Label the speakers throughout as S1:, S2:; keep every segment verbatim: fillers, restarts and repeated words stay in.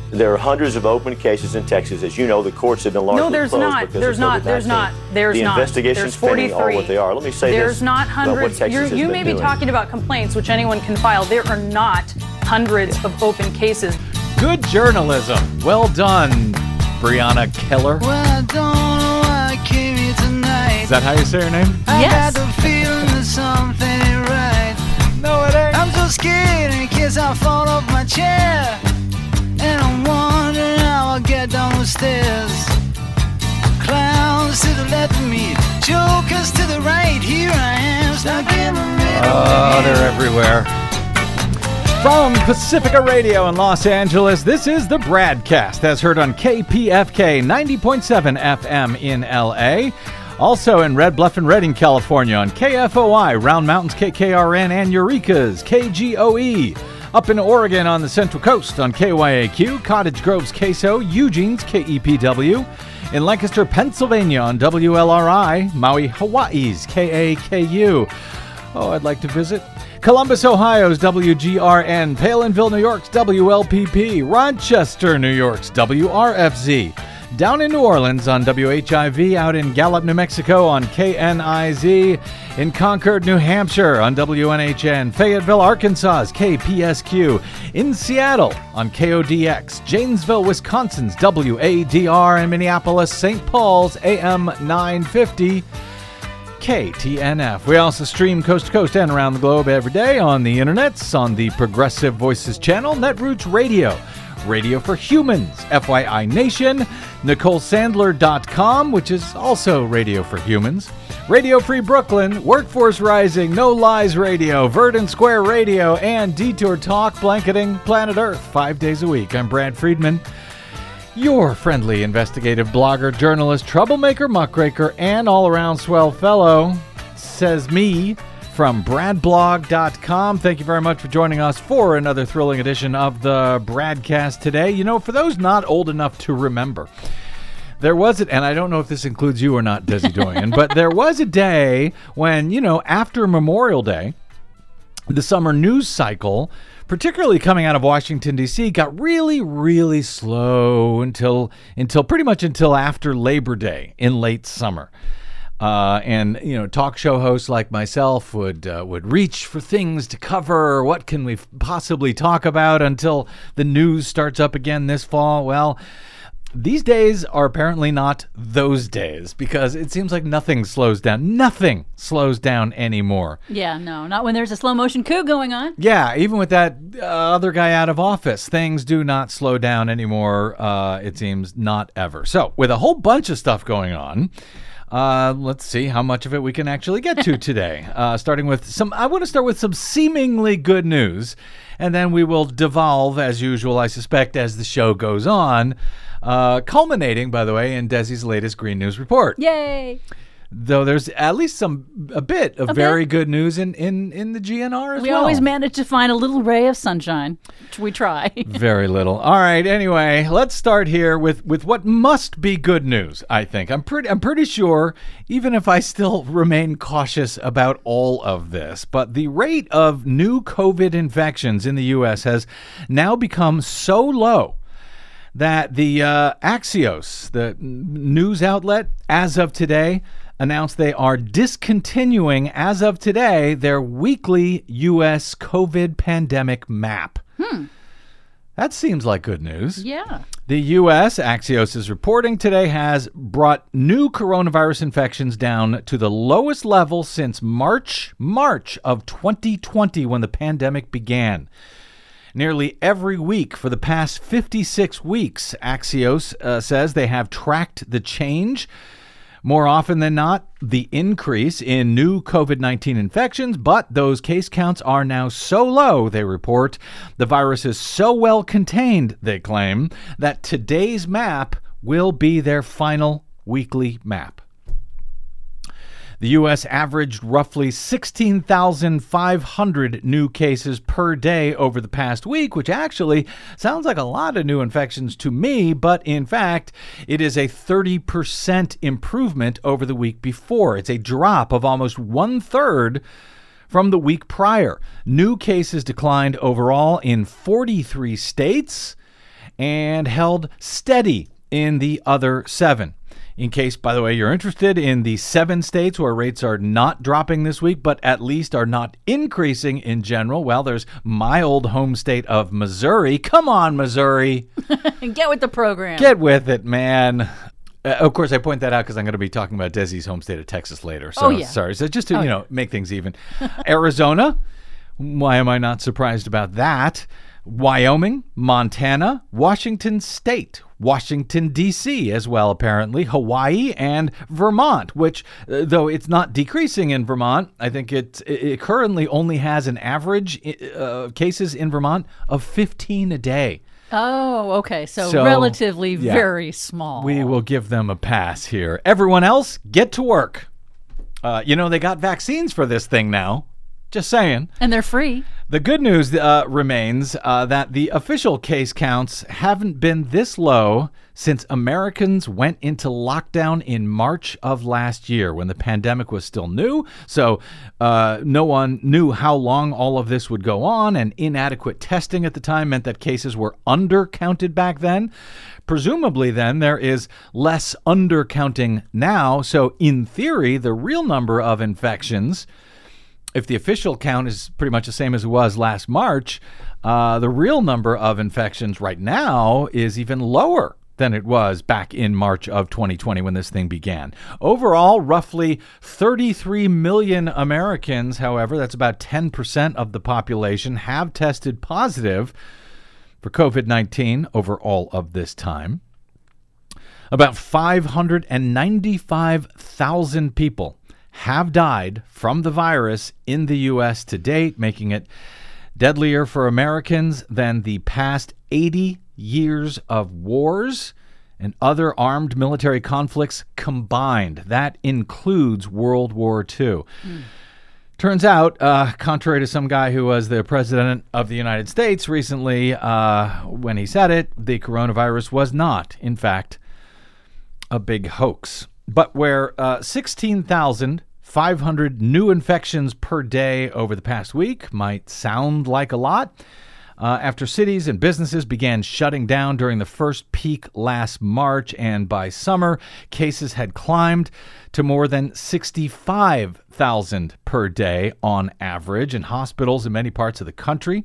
S1: There are hundreds of open cases in Texas. As you know, the courts have been largely
S2: no, there's
S1: closed
S2: not.
S1: because
S2: there's
S1: of
S2: not.
S1: COVID nineteen.
S2: There's not. There's
S1: the
S2: not.
S1: The investigations pending are what they are. Let me say
S2: there's
S1: this.
S2: There's not hundreds.
S1: You're,
S2: you may be
S1: doing.
S2: talking about complaints, which anyone can file. There are not hundreds yeah. of open cases.
S3: Good journalism. Well done, Brianna Keller.
S4: Well, I don't know why I came here tonight.
S3: Is that how you say your name?
S4: I
S2: yes.
S4: got the feeling that something ain't right.
S3: No, it ain't.
S4: I'm so scared in case I fall off my chair. And I'm wondering how I'll get down the stairs. Clowns to the left of me, jokers to the right. Here I am, stuck in the middle.
S3: Oh, they're everywhere. From Pacifica Radio in Los Angeles, this is the Bradcast, as heard on K P F K ninety point seven F M in L A. Also in Red Bluff and Redding, California on K F O I, Round Mountains K K R N, and Eureka's K G O E. Up in Oregon on the Central Coast on K Y A Q, Cottage Grove's K S O, Eugene's K E P W. In Lancaster, Pennsylvania on W L R I, Maui, Hawaii's K A K U. Oh, I'd like to visit. Columbus, Ohio's W G R N, Palinville, New York's W L P P, Rochester, New York's W R F Z. Down in New Orleans on W H I V, out in Gallup, New Mexico on K N I Z, in Concord, New Hampshire on W N H N, Fayetteville, Arkansas's K P S Q, in Seattle on K O D X, Janesville, Wisconsin's W A D R, and Minneapolis, Saint Paul's A M nine fifty. K T N F. We also stream coast to coast and around the globe every day on the internets, on the Progressive Voices channel, Netroots Radio, Radio for Humans, F Y I Nation, Nicole Sandler dot com, which is also Radio for Humans, Radio Free Brooklyn, Workforce Rising, No Lies Radio, Verdant Square Radio, and Detour Talk, blanketing planet Earth five days a week. I'm Brad Friedman, your friendly investigative blogger, journalist, troublemaker, muckraker, and all-around swell fellow, says me, from brad blog dot com. Thank you very much for joining us for another thrilling edition of the Bradcast today. You know, for those not old enough to remember, there was it, and I don't know if this includes you or not, Desi Doyen, but there was a day when, you know, after Memorial Day, the summer news cycle, particularly coming out of Washington, D C, got really, really slow until until pretty much until after Labor Day in late summer. Uh, and, you know, talk show hosts like myself would uh, would reach for things to cover. What can we possibly talk about until the news starts up again this fall? Well, these days are apparently not those days, because it seems like nothing slows down. Nothing slows down anymore.
S5: Yeah, no, not when there's a slow motion coup going on.
S3: Yeah, even with that uh, other guy out of office, things do not slow down anymore. Uh, it seems not ever. So with a whole bunch of stuff going on, uh, let's see how much of it we can actually get to today. Uh, starting with some, I want to start with some seemingly good news, and then we will devolve, as usual, I suspect, as the show goes on. Uh, culminating, by the way, in Desi's latest Green News report.
S5: Yay!
S3: Though there's at least some a bit of
S5: a
S3: very
S5: bit.
S3: good news in, in, in the G N R as
S5: we
S3: well.
S5: We always manage to find a little ray of sunshine, which we try.
S3: Very little. All right. Anyway, let's start here with, with what must be good news. I think I'm pretty I'm pretty sure, even if I still remain cautious about all of this, but the rate of new COVID infections in the U S has now become so low that the uh, Axios, the news outlet, as of today, announced they are discontinuing, as of today, their weekly U S COVID pandemic map.
S5: Hmm.
S3: That seems like good news.
S5: Yeah.
S3: The U S, Axios is reporting today, has brought new coronavirus infections down to the lowest level since March, March of twenty twenty, when the pandemic began. Nearly every week for the past fifty-six weeks, Axios uh, says they have tracked the change. More often than not, the increase in new COVID nineteen infections, but those case counts are now so low, they report. The virus is so well contained, they claim, that today's map will be their final weekly map. The U S averaged roughly sixteen thousand five hundred new cases per day over the past week, which actually sounds like a lot of new infections to me, but in fact, it is a thirty percent improvement over the week before. It's a drop of almost one-third from the week prior. New cases declined overall in forty-three states, and held steady in the other seven. In case, by the way, you're interested in the seven states where rates are not dropping this week, but at least are not increasing in general, well, there's my old home state of Missouri. Come on, Missouri.
S5: Get with the program.
S3: Get with it, man. Uh, of course, I point that out because I'm going to be talking about Desi's home state of Texas later. So,
S5: Oh, yeah.
S3: sorry. So just to,
S5: Oh,
S3: you know, make things even. Arizona, why am I not surprised about that? Wyoming, Montana, Washington State, Washington, D C as well, apparently, Hawaii, and Vermont, which, uh, though it's not decreasing in Vermont, I think it, it currently only has an average uh, cases in Vermont of fifteen a day.
S5: Oh, okay. So,
S3: So,
S5: relatively
S3: yeah.
S5: very small.
S3: We will give them a pass here. Everyone else, get to work. Uh, you know, they got vaccines for this thing now. Just saying.
S5: And they're free.
S3: The good news uh, remains uh, that the official case counts haven't been this low since Americans went into lockdown in March of last year when the pandemic was still new. So uh, no one knew how long all of this would go on, and inadequate testing at the time meant that cases were undercounted back then. Presumably, then, there is less undercounting now. So in theory, the real number of infections, if the official count is pretty much the same as it was last March, uh, the real number of infections right now is even lower than it was back in March of twenty twenty when this thing began. Overall, roughly thirty-three million Americans, however, that's about ten percent of the population, have tested positive for covid nineteen over all of this time. About five hundred ninety-five thousand people have died from the virus in the U S to date, making it deadlier for Americans than the past eighty years of wars and other armed military conflicts combined. That includes World War Two. Mm. Turns out, uh, contrary to some guy who was the president of the United States recently, uh, when he said it, the coronavirus was not, in fact, a big hoax. But where uh, sixteen thousand five hundred new infections per day over the past week might sound like a lot, uh, after cities and businesses began shutting down during the first peak last March, and by summer, cases had climbed to more than sixty-five thousand per day on average, and hospitals in many parts of the country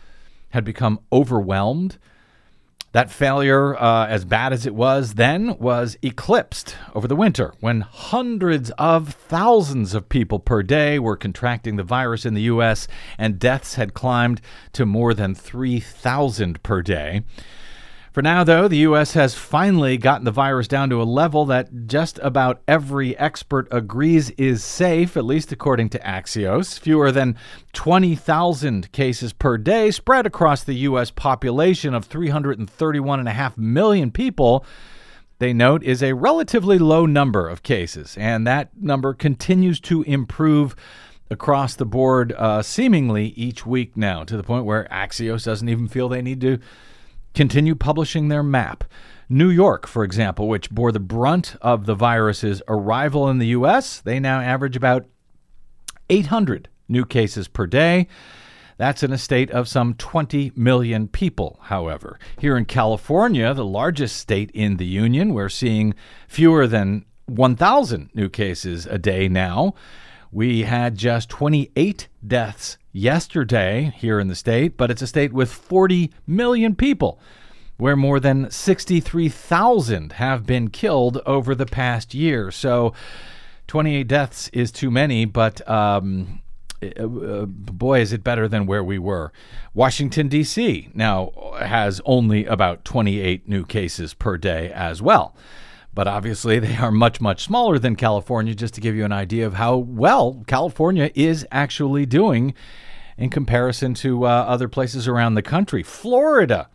S3: had become overwhelmed. That failure, uh, as bad as it was then, was eclipsed over the winter when hundreds of thousands of people per day were contracting the virus in the U S, and deaths had climbed to more than three thousand per day. For now, though, the U S has finally gotten the virus down to a level that just about every expert agrees is safe, at least according to Axios. Fewer than twenty thousand cases per day spread across the U S population of three hundred thirty-one point five million people, they note, is a relatively low number of cases, and that number continues to improve across the board uh, seemingly each week now, to the point where Axios doesn't even feel they need to continue publishing their map. New York, for example, which bore the brunt of the virus's arrival in the U S, they now average about eight hundred new cases per day. That's in a state of some twenty million people, however. Here in California, the largest state in the union, we're seeing fewer than one thousand new cases a day now. We had just twenty-eight deaths yesterday here in the state, but it's a state with forty million people, where more than sixty-three thousand have been killed over the past year. So twenty-eight deaths is too many, but um, uh, boy, is it better than where we were. Washington, D C now has only about twenty-eight new cases per day as well. But obviously, they are much, much smaller than California, just to give you an idea of how well California is actually doing in comparison to uh, other places around the country. Florida.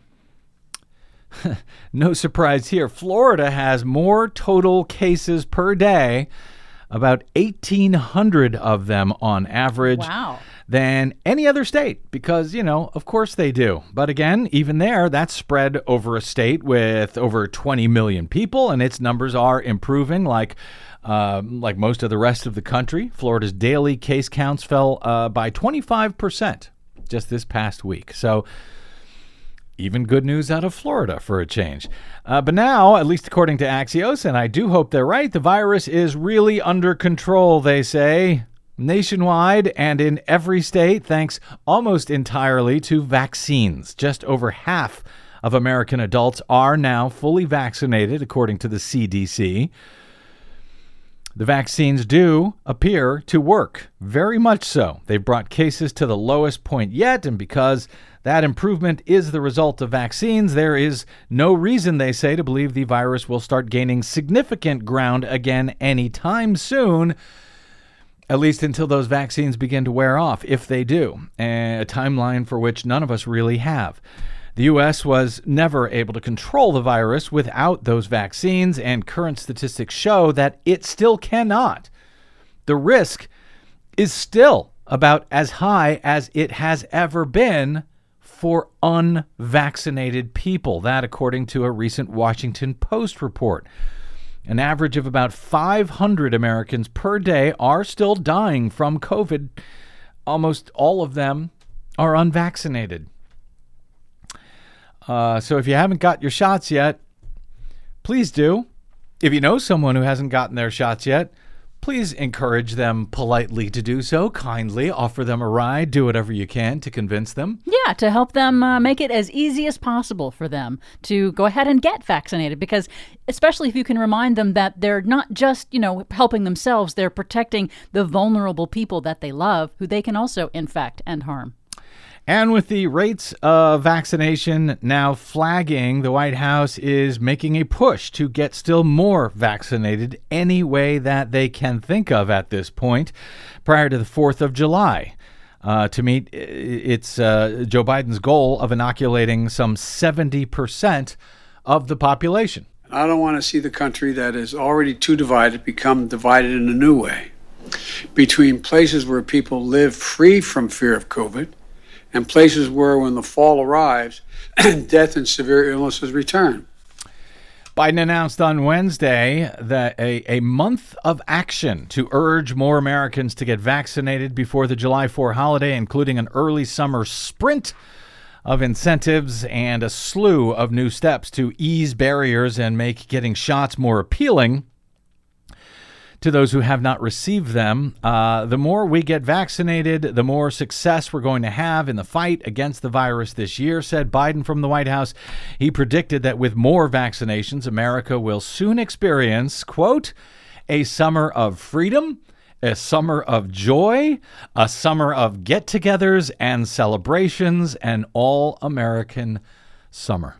S3: No surprise here. Florida has more total cases per day, about eighteen hundred of them on average.
S5: Wow.
S3: Than any other state, because, you know, of course they do. But again, even there, that's spread over a state with over twenty million people, and its numbers are improving like uh, like most of the rest of the country. Florida's daily case counts fell uh, by twenty-five percent just this past week. So Even good news out of Florida for a change. Uh, but now, at least according to Axios, and I do hope they're right, the virus is really under control, they say, nationwide and in every state, thanks almost entirely to vaccines. Just over half of American adults are now fully vaccinated, according to the C D C. The vaccines do appear to work, very much so. They've brought cases to the lowest point yet, and because that improvement is the result of vaccines, there is no reason, they say, to believe the virus will start gaining significant ground again anytime soon, at least until those vaccines begin to wear off, if they do, a timeline for which none of us really have. The U S was never able to control the virus without those vaccines, and current statistics show that it still cannot. The risk is still about as high as it has ever been for unvaccinated people. That, according to a recent Washington Post report. An average of about five hundred Americans per day are still dying from COVID. Almost all of them are unvaccinated. Uh, so if you haven't got your shots yet, please do. If you know someone who hasn't gotten their shots yet, please encourage them politely to do so, kindly offer them a ride, do whatever you can to convince them.
S5: Yeah, to help them uh, make it as easy as possible for them to go ahead and get vaccinated, because especially if you can remind them that they're not just, you know, helping themselves, they're protecting the vulnerable people that they love, who they can also infect and harm.
S3: And with the rates of vaccination now flagging, the White House is making a push to get still more vaccinated any way that they can think of at this point prior to the fourth of July uh, to meet its uh, Joe Biden's goal of inoculating some seventy percent of the population.
S6: I don't want to see the country that is already too divided become divided in a new way between places where people live free from fear of COVID and places where, when the fall arrives, death and severe illnesses return.
S3: Biden announced on Wednesday that a, a month of action to urge more Americans to get vaccinated before the July fourth holiday, including an early summer sprint of incentives and a slew of new steps to ease barriers and make getting shots more appealing to those who have not received them. Uh, the more we get vaccinated, the more success we're going to have in the fight against the virus this year, said Biden from the White House. He predicted that with more vaccinations, America will soon experience, quote, a summer of freedom, a summer of joy, a summer of get-togethers and celebrations, an all-American summer.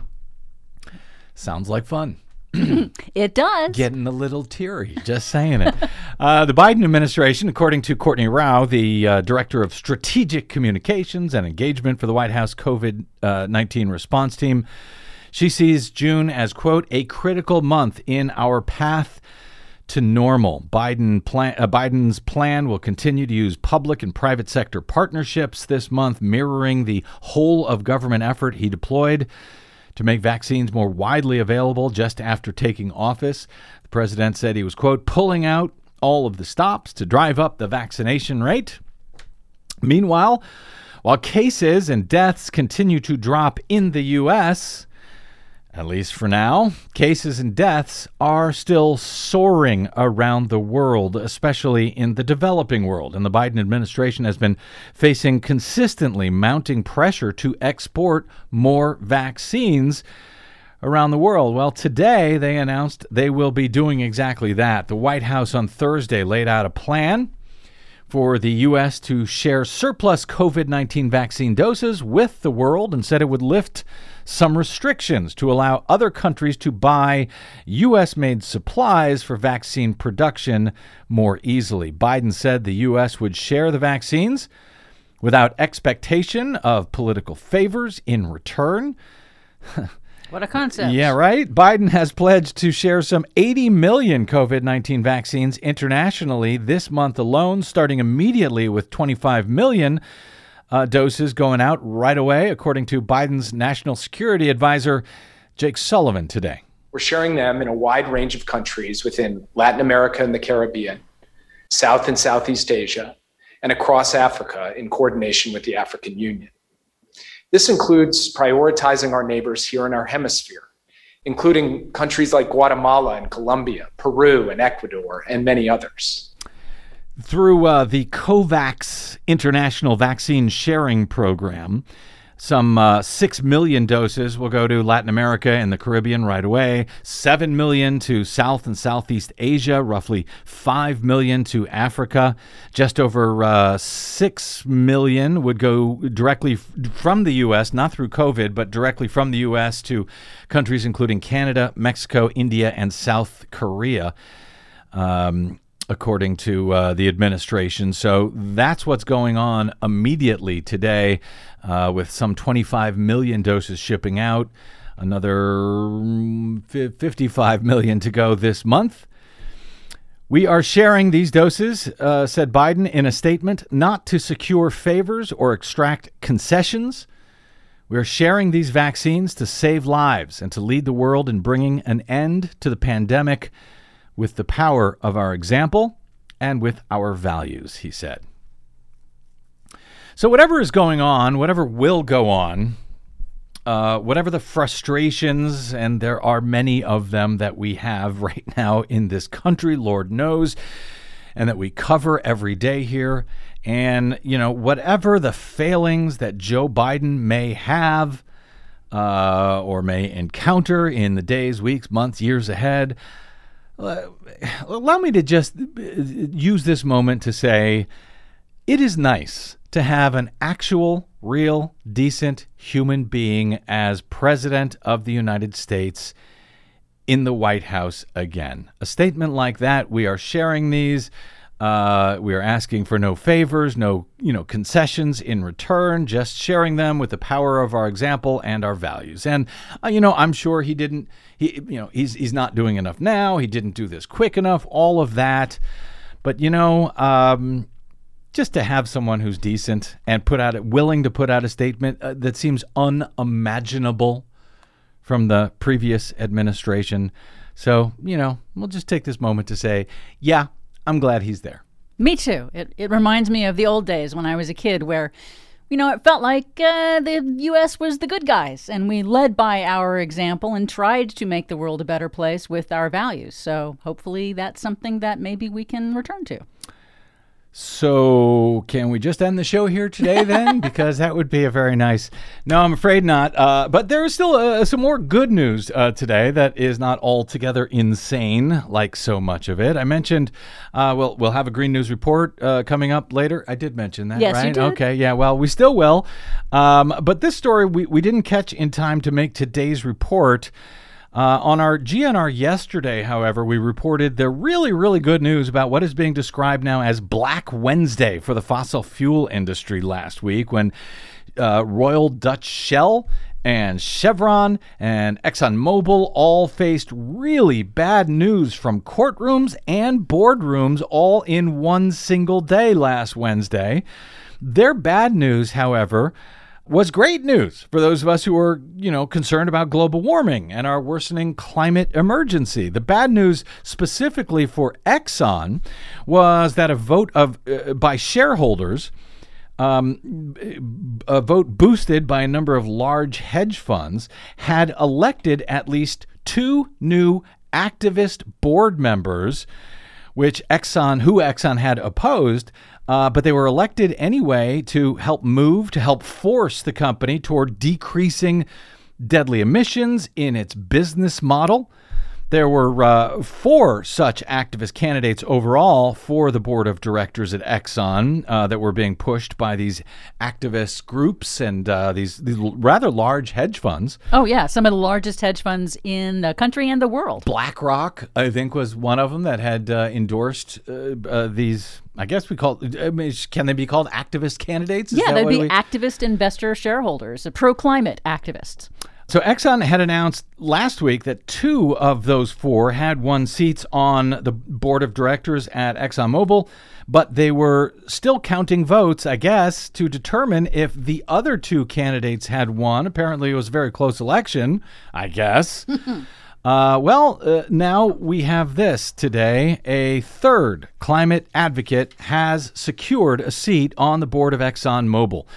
S3: Sounds like fun.
S5: It does.
S3: Getting a little teary, just saying it. uh, the Biden administration, according to Courtney Rao, the uh, director of strategic communications and engagement for the White House COVID nineteen response team, she sees June as, quote, a critical month in our path to normal. Biden plan, uh, Biden's plan will continue to use public and private sector partnerships this month, mirroring the whole of government effort he deployed to make vaccines more widely available just after taking office. The president said he was, quote, pulling out all of the stops to drive up the vaccination rate. Meanwhile, while cases and deaths continue to drop in the U S, at least for now, cases and deaths are still soaring around the world, especially in the developing world. And the Biden administration has been facing consistently mounting pressure to export more vaccines around the world. Well, today they announced they will be doing exactly that. The White House on Thursday laid out a plan for the U S to share surplus COVID nineteen vaccine doses with the world and said it would lift some restrictions to allow other countries to buy U S-made supplies for vaccine production more easily. Biden said the U S would share the vaccines without expectation of political favors in return.
S5: What a concept.
S3: Yeah, right? Biden has pledged to share some eighty million COVID nineteen vaccines internationally this month alone, starting immediately with twenty-five million uh, doses going out right away, according to Biden's national security advisor, Jake Sullivan, today.
S7: We're sharing them in a wide range of countries within Latin America and the Caribbean, South and Southeast Asia, and across Africa in coordination with the African Union. This includes prioritizing our neighbors here in our hemisphere, including countries like Guatemala and Colombia, Peru and Ecuador, and many others.
S3: Through uh, the COVAX International Vaccine Sharing Program, some uh, six million doses will go to Latin America and the Caribbean right away, seven million to South and Southeast Asia, roughly five million to Africa. Just over uh, six million would go directly f- from the U S, not through COVID, but directly from the U S to countries including Canada, Mexico, India, and South Korea. Um according to uh, the administration. So that's what's going on immediately today, uh, with some twenty-five million doses shipping out, another fifty-five million to go this month. We are sharing these doses, uh, said Biden in a statement, not to secure favors or extract concessions. We are sharing these vaccines to save lives and to lead the world in bringing an end to the pandemic with the power of our example and with our values, he said. So whatever is going on, whatever will go on, uh, whatever the frustrations, and there are many of them that we have right now in this country, Lord knows, and that we cover every day here, and, you know, whatever the failings that Joe Biden may have uh, or may encounter in the days, weeks, months, years ahead, Uh, allow me to just use this moment to say it is nice to have an actual, real, decent human being as president of the United States in the White House again. A statement like that, we are sharing these. Uh, we are asking for no favors, no, you know, concessions in return, just sharing them with the power of our example and our values. And, uh, you know, I'm sure he didn't, he, you know, he's, he's not doing enough now. He didn't do this quick enough, all of that. But, you know, um, just to have someone who's decent and put out, willing to put out a statement uh, that seems unimaginable from the previous administration. So, you know, we'll just take this moment to say, yeah, I'm glad he's there.
S5: Me too. It it reminds me of the old days when I was a kid where, you know, it felt like uh, the U S was the good guys and we led by our example and tried to make the world a better place with our values. So hopefully that's something that maybe we can return to.
S3: So can we just end the show here today then? Because that would be a very nice... No, I'm afraid not. Uh, but there is still uh, some more good news uh, today that is not altogether insane, like so much of it. I mentioned uh, we'll, we'll have a Green News report uh, coming up later. I did mention that,
S5: yes,
S3: right?
S5: You did.
S3: Okay, yeah, well, we still will. Um, but this story we, we didn't catch in time to make today's report. Uh, on our G N R yesterday, however, we reported the really, really good news about what is being described now as Black Wednesday for the fossil fuel industry last week, when uh, Royal Dutch Shell and Chevron and ExxonMobil all faced really bad news from courtrooms and boardrooms all in one single day last Wednesday. Their bad news, however, was great news for those of us who are, you know, concerned about global warming and our worsening climate emergency. The bad news specifically for Exxon was that a vote of uh, by shareholders, um, a vote boosted by a number of large hedge funds, had elected at least two new activist board members, which Exxon, who Exxon had opposed. Uh, but they were elected anyway to help move, to help force the company toward decreasing deadly emissions in its business model. There were uh, four such activist candidates overall for the board of directors at Exxon uh, that were being pushed by these activist groups and uh, these, these rather large hedge funds.
S5: Oh, yeah. Some of the largest hedge funds in the country and the world.
S3: BlackRock, I think, was one of them that had uh, endorsed uh, uh, these... I guess we call I mean, can they be called activist candidates? Is
S5: yeah, they'd be
S3: we...
S5: activist investor shareholders, pro-climate activists.
S3: So Exxon had announced last week that two of those four had won seats on the board of directors at ExxonMobil, but they were still counting votes, I guess, to determine if the other two candidates had won. Apparently, it was a very close election, I guess. Uh, well, uh, now we have this today. A third climate advocate has secured a seat on the board of ExxonMobil.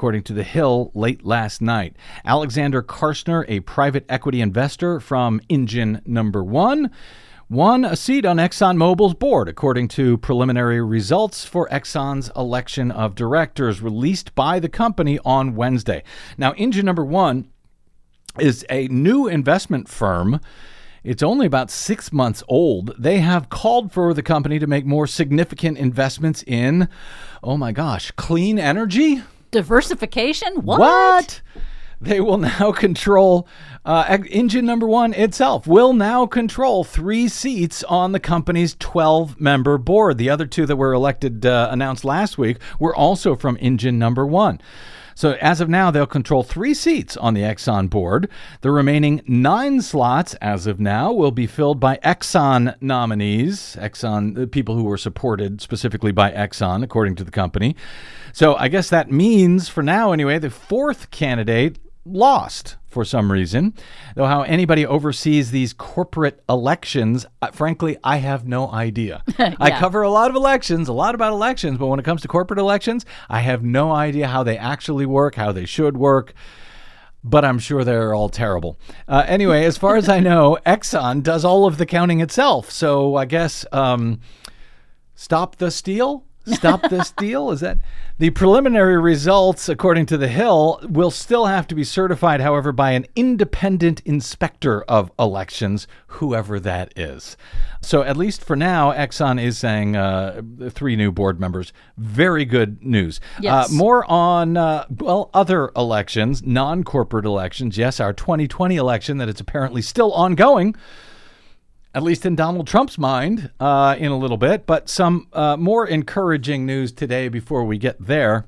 S3: according to The Hill late last night. Alexander Karstner, a private equity investor from Engine Number One, won a seat on ExxonMobil's board, according to preliminary results for Exxon's election of directors released by the company on Wednesday. Now, Engine Number One is a new investment firm. It's only about six months old. They have called for the company to make more significant investments in, oh my gosh, clean energy?
S5: Diversification? What?
S3: What? They will now control, uh, Engine Number One itself will now control three seats on the company's twelve-member board. The other two that were elected, uh, announced last week, were also from Engine Number One. So as of now, they'll control three seats on the Exxon board. The remaining nine slots, as of now, will be filled by Exxon nominees, Exxon, the people who were supported specifically by Exxon, according to the company. So I guess that means, for now anyway, the fourth candidate lost for some reason. Though how anybody oversees these corporate elections, uh, frankly, I have no idea. yeah. I cover a lot of elections, a lot about elections, but when it comes to corporate elections, I have no idea how they actually work, how they should work. But I'm sure they're all terrible. Uh, anyway, as far as I know, Exxon does all of the counting itself. So I guess um, stop the steal? Stop this deal? Is that the preliminary results, according to The Hill, will still have to be certified, however, by an independent inspector of elections, whoever that is. So at least for now, Exxon is saying uh, three new board members. Very good news.
S5: Yes.
S3: Uh, more on, uh, well, other elections, non-corporate elections. Yes, our twenty twenty election that is apparently still ongoing, at least in Donald Trump's mind, uh, in a little bit. But some uh, more encouraging news today before we get there.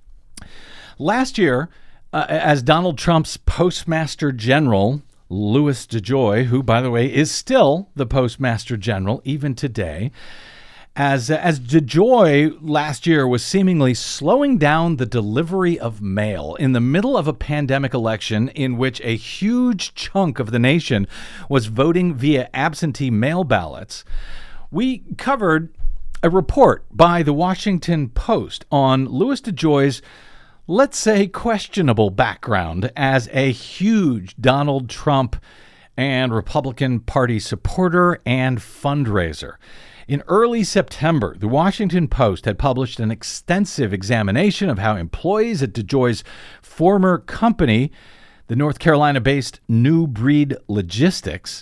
S3: Last year, uh, as Donald Trump's Postmaster General, Louis DeJoy, who, by the way, is still the Postmaster General even today, as, as DeJoy last year was seemingly slowing down the delivery of mail in the middle of a pandemic election in which a huge chunk of the nation was voting via absentee mail ballots, we covered a report by the Washington Post on Louis DeJoy's, let's say, questionable background as a huge Donald Trump and Republican Party supporter and fundraiser. In early September, the Washington Post had published an extensive examination of how employees at DeJoy's former company, the North Carolina-based New Breed Logistics,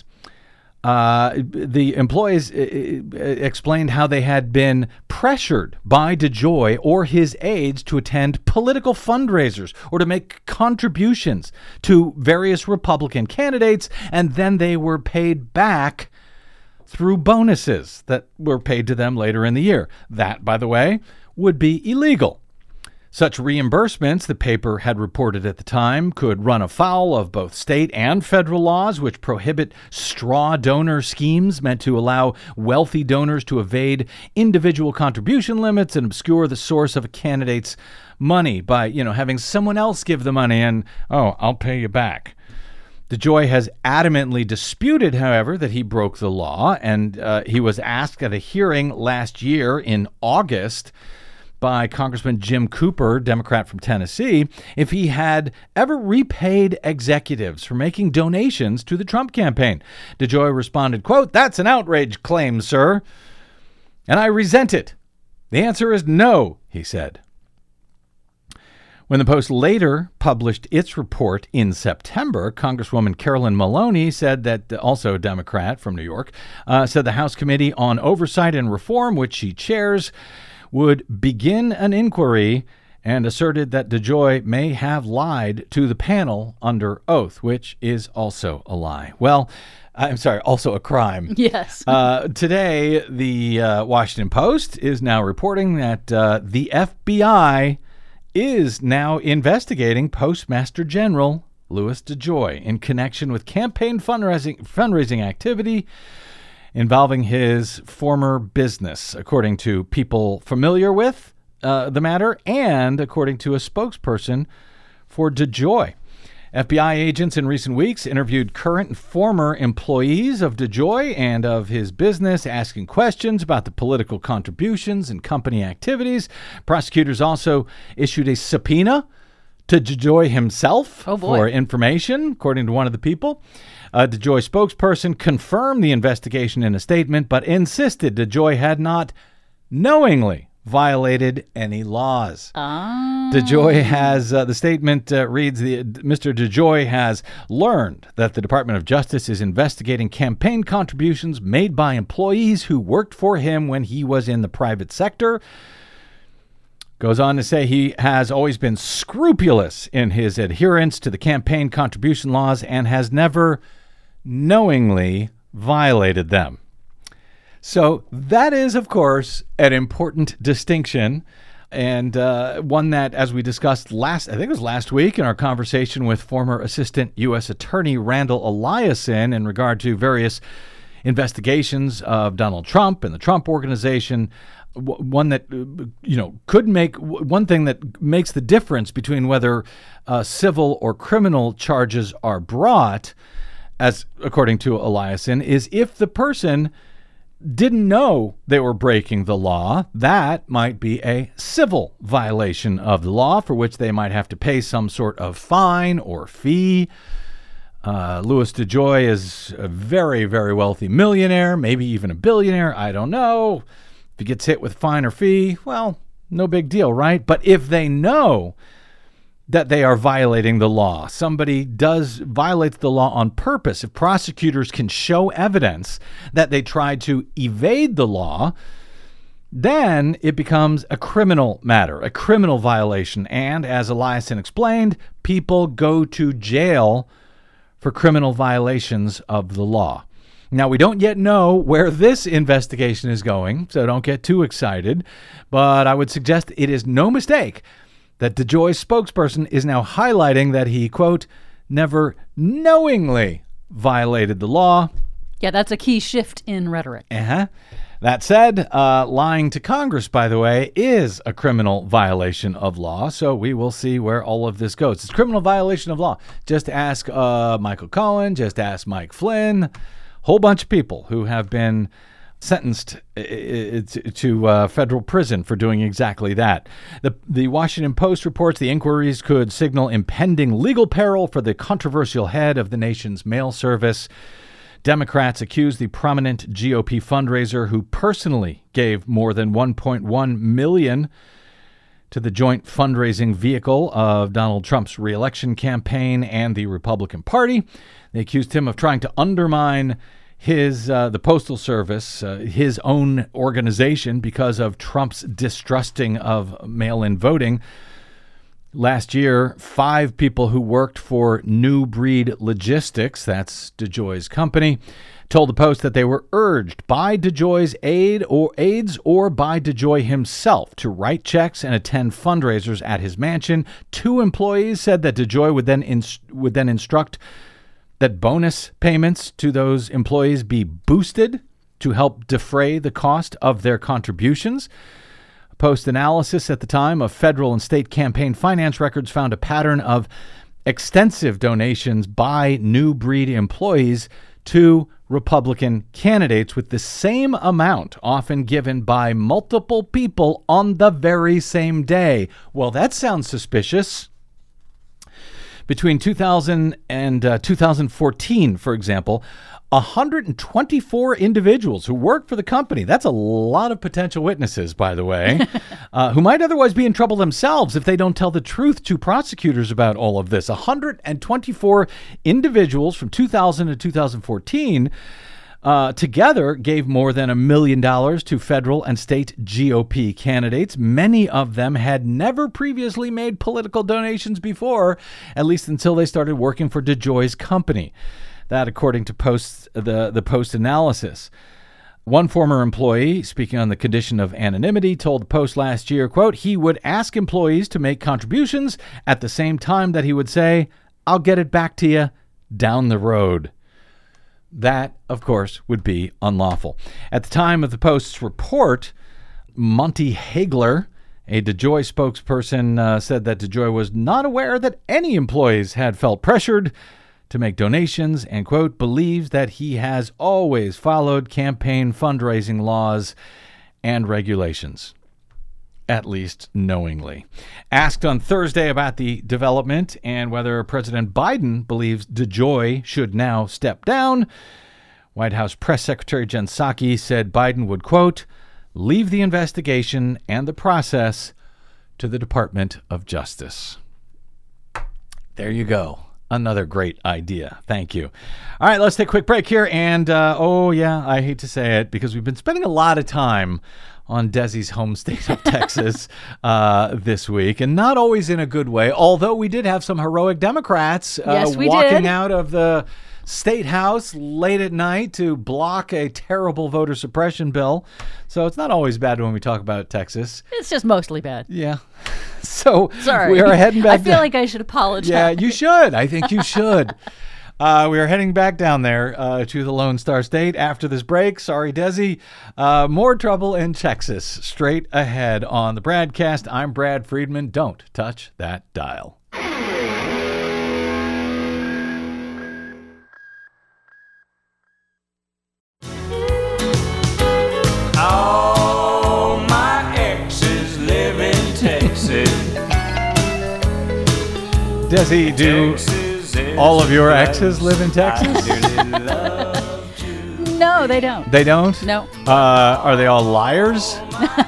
S3: uh, the employees uh, explained how they had been pressured by DeJoy or his aides to attend political fundraisers or to make contributions to various Republican candidates, and then they were paid back through bonuses that were paid to them later in the year. That, by the way, would be illegal. Such reimbursements, the paper had reported at the time, could run afoul of both state and federal laws, which prohibit straw donor schemes meant to allow wealthy donors to evade individual contribution limits and obscure the source of a candidate's money by, you know, having someone else give the money and, oh, I'll pay you back. DeJoy has adamantly disputed, however, that he broke the law, and uh, he was asked at a hearing last year in August by Congressman Jim Cooper, Democrat from Tennessee, if he had ever repaid executives for making donations to the Trump campaign. DeJoy responded, quote, "That's an outrage claim, sir, and I resent it. The answer is no," he said. When the Post later published its report in September, Congresswoman Carolyn Maloney said that, also a Democrat from New York, uh, said the House Committee on Oversight and Reform, which she chairs, would begin an inquiry, and asserted that DeJoy may have lied to the panel under oath, which is also a lie. Well, I'm sorry, also a crime.
S5: Yes.
S3: uh, today, the uh, Washington Post is now reporting that uh, the F B I is now investigating Postmaster General Louis DeJoy in connection with campaign fundraising fundraising activity involving his former business, according to people familiar with uh, the matter and according to a spokesperson for DeJoy. F B I agents in recent weeks interviewed current and former employees of DeJoy and of his business, asking questions about the political contributions and company activities. Prosecutors also issued a subpoena to DeJoy himself
S5: Oh, boy.
S3: for information, according to one of the people. A DeJoy spokesperson confirmed the investigation in a statement, but insisted DeJoy had not knowingly violated any laws.
S5: Ah.
S3: DeJoy has, uh, the statement uh, reads, the, Mister DeJoy has learned that the Department of Justice is investigating campaign contributions made by employees who worked for him when he was in the private sector. Goes on to say he has always been scrupulous in his adherence to the campaign contribution laws and has never knowingly violated them. So that is, of course, an important distinction, and uh, one that, as we discussed last, I think it was last week in our conversation with former Assistant U S Attorney Randall Eliason in regard to various investigations of Donald Trump and the Trump Organization. One that, you know, could make one thing that makes the difference between whether uh, civil or criminal charges are brought, as according to Eliason, is if the person didn't know they were breaking the law. That might be a civil violation of the law for which they might have to pay some sort of fine or fee. Uh, Louis DeJoy is a very, very wealthy millionaire, maybe even a billionaire. I don't know. If he gets hit with fine or fee, well, no big deal, right? But if they know that they are violating the law, somebody does violate the law on purpose, if prosecutors can show evidence that they tried to evade the law, then it becomes a criminal matter, a criminal violation. And as Eliason explained, people go to jail for criminal violations of the law. Now, we don't yet know where this investigation is going, so don't get too excited, but I would suggest it is no mistake that DeJoy's spokesperson is now highlighting that he, quote, never knowingly violated the law.
S5: Yeah, that's a key shift in rhetoric.
S3: Uh-huh. That said, uh, lying to Congress, by the way, is a criminal violation of law, so we will see where all of this goes. It's a criminal violation of law. Just ask uh, Michael Cohen, just ask Mike Flynn, whole bunch of people who have been sentenced to uh, federal prison for doing exactly that. The, the Washington Post reports the inquiries could signal impending legal peril for the controversial head of the nation's mail service. Democrats accuse the prominent G O P fundraiser who personally gave more than one point one million dollars to the joint fundraising vehicle of Donald Trump's reelection campaign and the Republican Party. They accused him of trying to undermine his uh, the Postal Service, uh, his own organization, because of Trump's distrusting of mail-in voting. Last year, five people who worked for New Breed Logistics, that's DeJoy's company, told the Post that they were urged by DeJoy's aide or aides or by DeJoy himself to write checks and attend fundraisers at his mansion. Two employees said that DeJoy would then ins- would then instruct that bonus payments to those employees be boosted to help defray the cost of their contributions. Post analysis at the time of federal and state campaign finance records found a pattern of extensive donations by New Breed employees to Republican candidates, with the same amount often given by multiple people on the very same day. Well, that sounds suspicious. Between two thousand and uh, two thousand fourteen, for example, one hundred twenty-four individuals who worked for the company, that's a lot of potential witnesses, by the way, uh, who might otherwise be in trouble themselves if they don't tell the truth to prosecutors about all of this. one hundred twenty-four individuals from two thousand to two thousand fourteen uh, together gave more than a million dollars to federal and state G O P candidates. Many of them had never previously made political donations before, at least until they started working for DeJoy's company. That, according to Post, the, the Post analysis. One former employee, speaking on the condition of anonymity, told the Post last year, quote, he would ask employees to make contributions at the same time that he would say, I'll get it back to you down the road. That, of course, would be unlawful. At the time of the Post's report, Monty Hagler, a DeJoy spokesperson, uh, said that DeJoy was not aware that any employees had felt pressured to make donations and, quote, believes that he has always followed campaign fundraising laws and regulations. at least knowingly. Asked on Thursday about the development and whether President Biden believes DeJoy should now step down, White House Press Secretary Jen Psaki said Biden would, quote, leave the investigation and the process to the Department of Justice. There you go. Another great idea. Thank you. All right, let's take a quick break here. And, uh, oh, yeah, I hate to say it because we've been spending a lot of time on Desi's home state of Texas uh, this week, and not always in a good way, although we did have some heroic Democrats uh,
S5: yes, we
S3: walking
S5: did.
S3: out of the State House late at night to block a terrible voter suppression bill. So it's not always bad when we talk about Texas.
S5: It's just mostly bad.
S3: Yeah. So
S5: Sorry.
S3: we are heading back
S5: I feel
S3: down.
S5: like I should apologize.
S3: Yeah, you should. I think you should. Uh, we are heading back down there uh, to the Lone Star State after this break. Sorry, Desi. Uh, more trouble in Texas. Straight ahead on the Bradcast. I'm Brad Friedman. Don't touch that dial.
S8: All my exes live in Texas.
S3: Desi, do all of your exes live in Texas?
S5: No, they don't.
S3: They don't?
S5: No.
S3: Uh, are they all liars?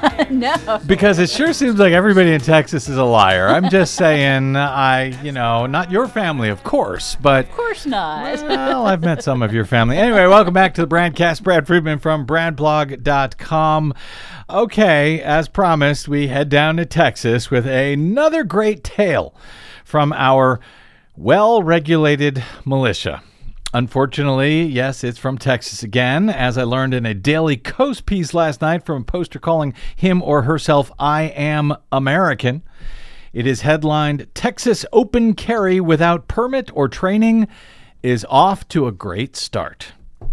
S5: No.
S3: Because it sure seems like everybody in Texas is a liar. I'm just saying, I, you know, not your family, of course, but...
S5: Of course not.
S3: Well, I've met some of your family. Anyway, welcome back to the Bradcast. Brad Friedman from brad blog dot com. Okay, as promised, we head down to Texas with another great tale from our well-regulated militia. Unfortunately, yes, it's from Texas again, as I learned in a Daily Kos piece last night from a poster calling him or herself I Am American. It is headlined, Texas Open Carry Without Permit or Training is Off to a Great Start.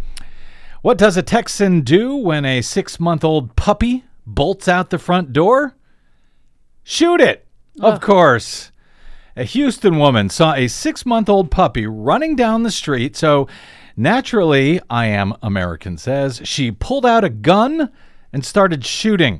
S3: What does a Texan do when a six-month-old puppy bolts out the front door? Shoot it, of course. A Houston woman saw a six-month-old puppy running down the street, so naturally, I Am American says, she pulled out a gun and started shooting.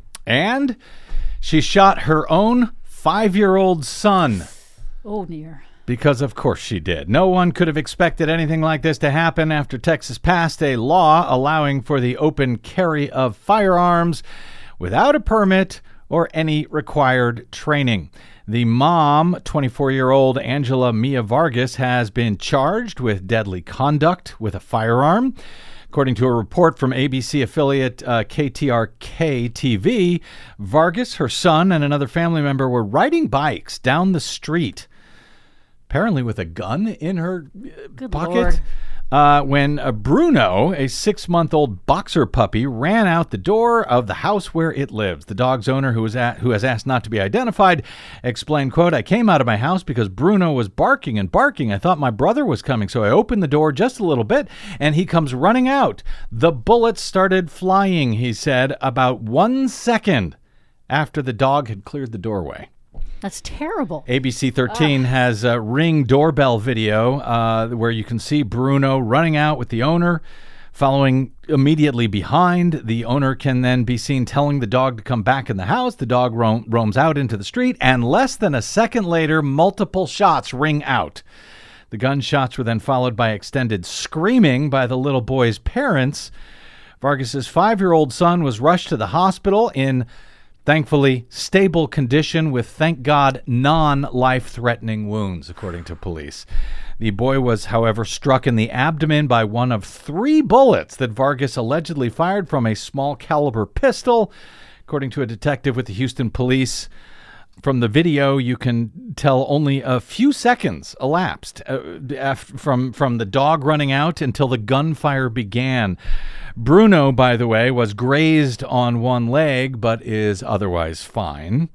S3: And she shot her own five-year-old son.
S5: Oh, dear.
S3: Because of course she did. No one could have expected anything like this to happen after Texas passed a law allowing for the open carry of firearms without a permit or any required training. The mom, twenty-four-year-old Angela Mia Vargas, has been charged with deadly conduct with a firearm. According to a report from A B C affiliate uh, K T R K T V, Vargas, her son, and another family member were riding bikes down the street, apparently with a gun in her
S5: Good
S3: pocket.
S5: Lord.
S3: Uh, when uh, Bruno, a six-month-old boxer puppy, ran out the door of the house where it lives. The dog's owner, who was at, who has asked not to be identified, explained, quote, I came out of my house because Bruno was barking and barking. I thought my brother was coming, so I opened the door just a little bit, and he comes running out. The bullets started flying, he said, about one second after the dog had cleared the doorway.
S5: That's terrible.
S3: A B C thirteen Ugh. has a Ring doorbell video uh, where you can see Bruno running out with the owner, following immediately behind. The owner can then be seen telling the dog to come back in the house. The dog roam, roams out into the street, and less than a second later, multiple shots ring out. The gunshots were then followed by extended screaming by the little boy's parents. Vargas's five-year-old son was rushed to the hospital in thankfully stable condition with, thank God, non-life-threatening wounds, according to police. The boy was, however, struck in the abdomen by one of three bullets that Vargas allegedly fired from a small-caliber pistol, according to a detective with the Houston police. From the video, you can tell only a few seconds elapsed uh, from, from the dog running out until the gunfire began. Bruno, by the way, was grazed on one leg, but is otherwise fine.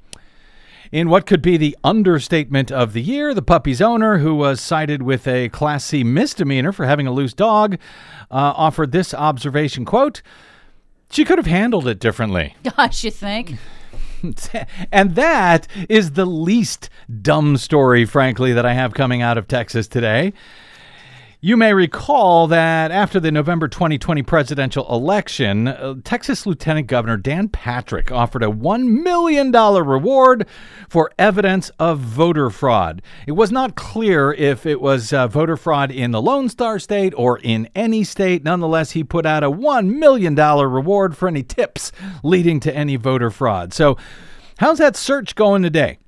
S3: In what could be the understatement of the year, the puppy's owner, who was cited with a Class C misdemeanor for having a loose dog, uh, offered this observation, quote, she could have handled it differently.
S5: Gosh, you think?
S3: And that is the least dumb story, frankly, that I have coming out of Texas today. You may recall that after the November twenty twenty presidential election, uh, Texas Lieutenant Governor Dan Patrick offered a one million dollars reward for evidence of voter fraud. It was not clear if it was uh, voter fraud in the Lone Star State or in any state. Nonetheless, he put out a one million dollars reward for any tips leading to any voter fraud. So how's that search going today?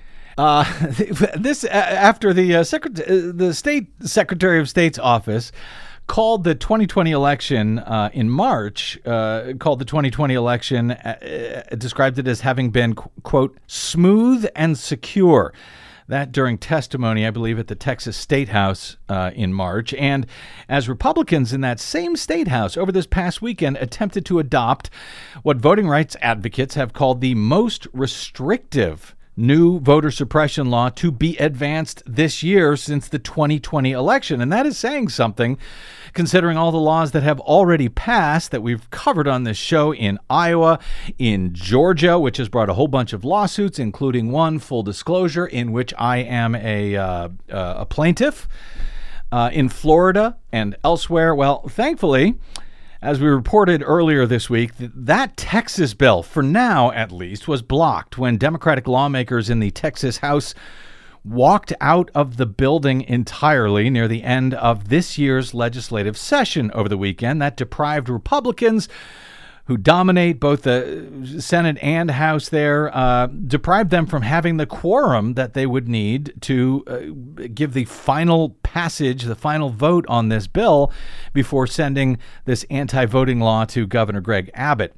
S3: Uh, this uh, after the uh, secret- uh, the state Secretary of State's office called the twenty twenty election uh, in March, uh, called the twenty twenty election, uh, uh, described it as having been, quote, smooth and secure. That during testimony, I believe, at the Texas State House uh, in March. And as Republicans in that same State House over this past weekend attempted to adopt what voting rights advocates have called the most restrictive new voter suppression law to be advanced this year since the twenty twenty election. And that is saying something, considering all the laws that have already passed that we've covered on this show in Iowa, in Georgia, which has brought a whole bunch of lawsuits, including one, full disclosure, in which I am a, uh, uh, a plaintiff, uh, in Florida and elsewhere. Well, thankfully, as we reported earlier this week, that Texas bill, for now at least, was blocked when Democratic lawmakers in the Texas House walked out of the building entirely near the end of this year's legislative session over the weekend. That deprived Republicans, who dominate both the Senate and House there, uh, deprived them from having the quorum that they would need to uh, give the final passage, the final vote on this bill before sending this anti-voting law to Governor Greg Abbott.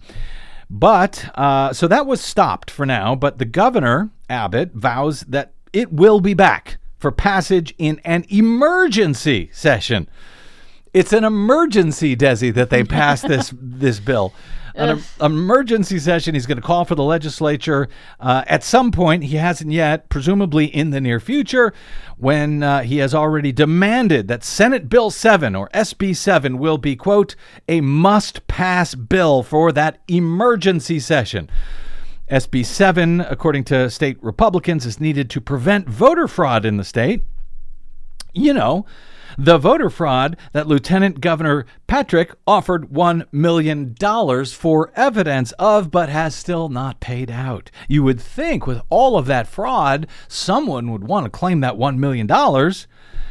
S3: But, uh, so that was stopped for now, but the governor, Abbott, vows that it will be back for passage in an emergency session. It's an emergency, Desi, that they passed this this bill. An em- emergency session. He's going to call for the legislature uh, at some point. He hasn't yet, presumably in the near future, when uh, he has already demanded that Senate Bill seven, or S B seven, will be, quote, a must-pass bill for that emergency session. S B seven, according to state Republicans, is needed to prevent voter fraud in the state. You know, the voter fraud that Lieutenant Governor Patrick offered one million dollars for evidence of, but has still not paid out. You would think with all of that fraud, someone would want to claim that one million dollars.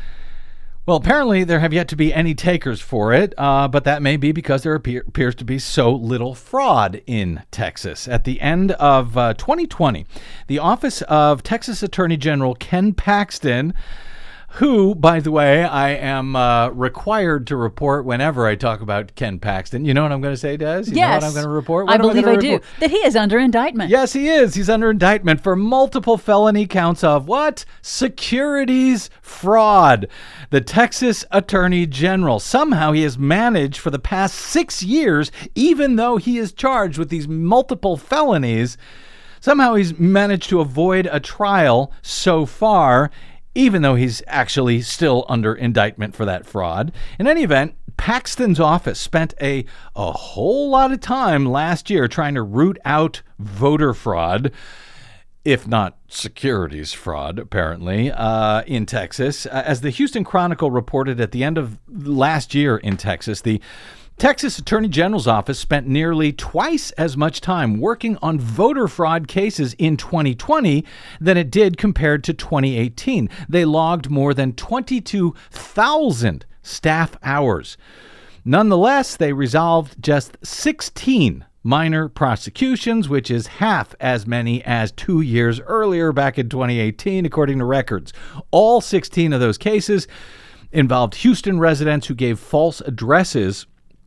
S3: Well, apparently there have yet to be any takers for it, uh, but that may be because there appear, appears to be so little fraud in Texas. At the end of uh, twenty twenty, the Office of Texas Attorney General Ken Paxton, who, by the way, I am uh, required to report whenever I talk about Ken Paxton. You know what I'm going to say, Des? You
S5: yes.
S3: know what I'm going to report? What
S5: I believe
S3: I,
S5: I
S3: do.
S5: That he is under indictment.
S3: Yes, he is. He's under indictment for multiple felony counts of what? Securities fraud. The Texas Attorney General. Somehow he has managed for the past six years, even though he is charged with these multiple felonies, somehow he's managed to avoid a trial so far, even though he's actually still under indictment for that fraud. In any event, Paxton's office spent a, a whole lot of time last year trying to root out voter fraud, if not securities fraud, apparently, uh, in Texas. As the Houston Chronicle reported at the end of last year in Texas, the Texas Attorney General's office spent nearly twice as much time working on voter fraud cases in twenty twenty than it did compared to twenty eighteen. They logged more than twenty-two thousand staff hours. Nonetheless, they resolved just sixteen minor prosecutions, which is half as many as two years earlier back in twenty eighteen, according to records. All sixteen of those cases involved Houston residents who gave false addresses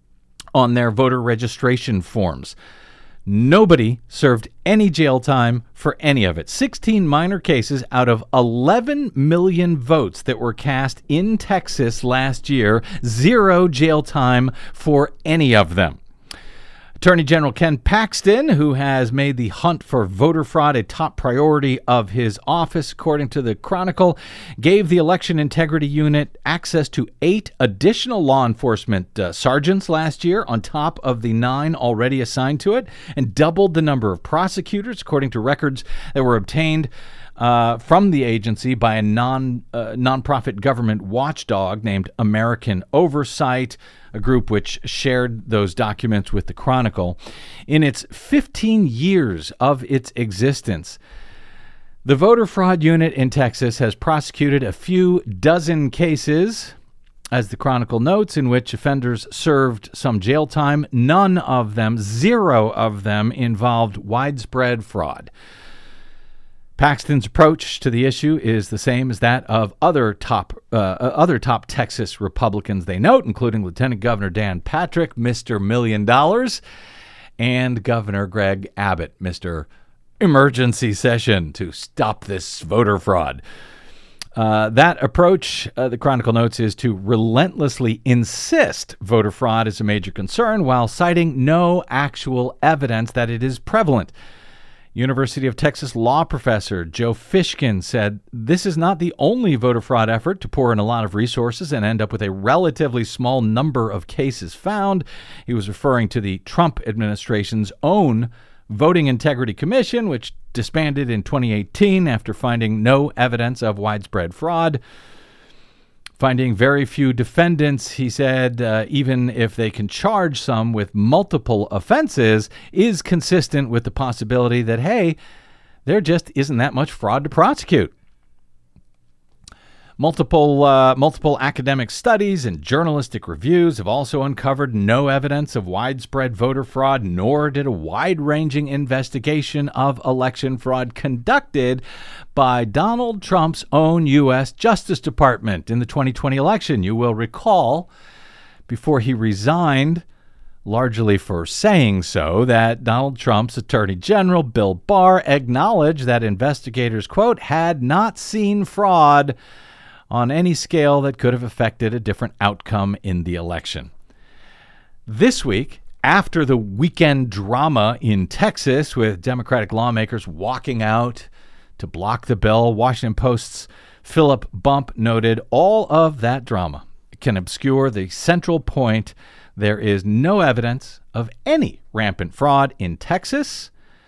S3: on their voter registration forms. Nobody served any jail time for any of it. sixteen minor cases out of eleven million votes that were cast in Texas last year. Zero jail time for any of them. Attorney General Ken Paxton, who has made the hunt for voter fraud a top priority of his office, according to the Chronicle, gave the Election Integrity Unit access to eight additional law enforcement uh, sergeants last year on top of the nine already assigned to it, and doubled the number of prosecutors, according to records that were obtained uh, from the agency by a non uh, nonprofit government watchdog named American Oversight, a group which shared those documents with the Chronicle. In its fifteen years of its existence, the voter fraud unit in Texas has prosecuted a few dozen cases, as the Chronicle notes, in which offenders served some jail time. None of them, zero of them, involved widespread fraud. Paxton's approach to the issue is the same as that of other top uh, other top Texas Republicans, they note, including Lieutenant Governor Dan Patrick, Mister Million Dollars, and Governor Greg Abbott, Mister Emergency Session, to stop this voter fraud. Uh, that approach, uh, the Chronicle notes, is to relentlessly insist voter fraud is a major concern while citing no actual evidence that it is prevalent. University of Texas law professor Joe Fishkin said this is not the only voter fraud effort to pour in a lot of resources and end up with a relatively small number of cases found. He was referring to the Trump administration's own Voting Integrity Commission, which disbanded in twenty eighteen after finding no evidence of widespread fraud. Finding very few defendants, he said, uh, even if they can charge some with multiple offenses, is consistent with the possibility that, hey, there just isn't that much fraud to prosecute. Multiple uh, multiple academic studies and journalistic reviews have also uncovered no evidence of widespread voter fraud, nor did a wide-ranging investigation of election fraud conducted by Donald Trump's own U S Justice Department in the twenty twenty election. You will recall, before he resigned, largely for saying so, that Donald Trump's Attorney General, Bill Barr, acknowledged that investigators, quote, had not seen fraud on any scale that could have affected a different outcome in the election. This week, after the weekend drama in Texas with Democratic lawmakers walking out to block the bill, Washington Post's Philip Bump noted all of that drama can obscure the central point. There is no evidence of any rampant fraud in Texas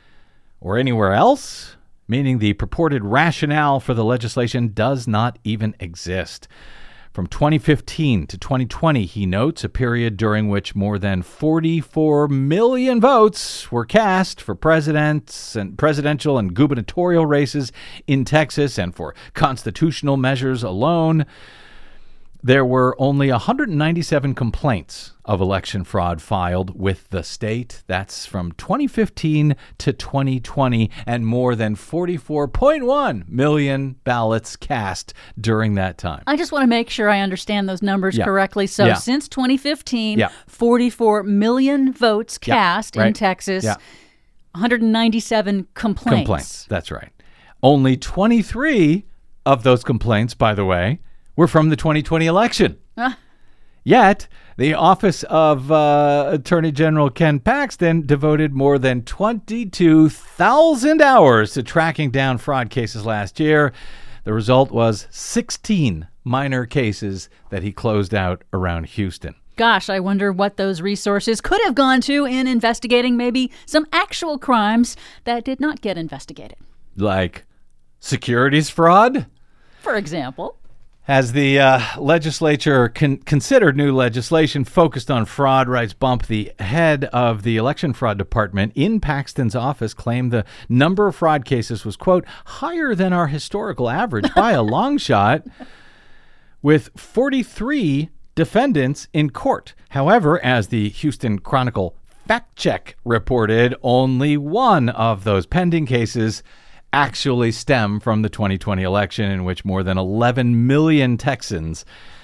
S3: or anywhere else, meaning the purported rationale for the legislation does not even exist. From twenty fifteen to twenty twenty, he notes, a period during which more than forty-four million votes were cast for presidents and presidential and gubernatorial races in Texas, and for constitutional measures alone, there were only one hundred ninety-seven complaints of election fraud filed with the state. That's from twenty fifteen to twenty twenty, and more than forty-four point one million ballots cast during that time.
S5: I just want to make sure I understand those numbers
S3: yeah.
S5: correctly. So
S3: yeah.
S5: since twenty fifteen,
S3: yeah.
S5: forty-four million votes
S3: yeah.
S5: cast
S3: right.
S5: in Texas,
S3: yeah.
S5: one hundred ninety-seven complaints.
S3: Complaints, that's right. Only twenty-three of those complaints, by the way, were from the twenty twenty election. Uh. Yet, the Office of uh, Attorney General Ken Paxton devoted more than twenty-two thousand hours to tracking down fraud cases last year. The result was sixteen minor cases that he closed out around Houston.
S5: Gosh, I wonder what those resources could have gone to in investigating maybe some actual crimes that did not get investigated.
S3: Like securities fraud?
S5: For example.
S3: As the uh, legislature con- considered new legislation focused on fraud, writes Bump, the head of the election fraud department in Paxton's office claimed the number of fraud cases was, quote, higher than our historical average by a long shot, with forty-three defendants in court. However, as the Houston Chronicle Fact Check reported, only one of those pending cases actually stem from the twenty twenty election, in which more than eleven million Texans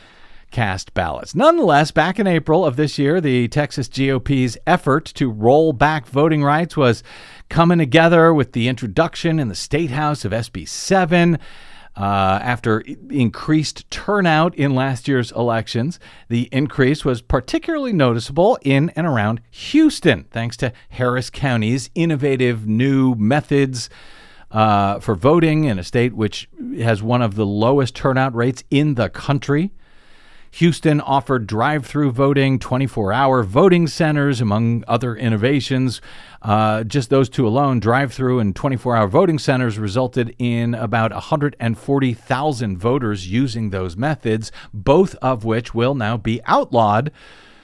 S3: cast ballots. Nonetheless, back in April of this year, the Texas G O P's effort to roll back voting rights was coming together with the introduction in the State House of S B seven. Uh, after increased turnout in last year's elections, the increase was particularly noticeable in and around Houston, thanks to Harris County's innovative new methods Uh, for voting in a state which has one of the lowest turnout rates in the country. Houston offered drive-through voting, twenty-four hour voting centers, among other innovations. Uh, just those two alone, drive-through and twenty-four hour voting centers, resulted in about one hundred forty thousand voters using those methods, both of which will now be outlawed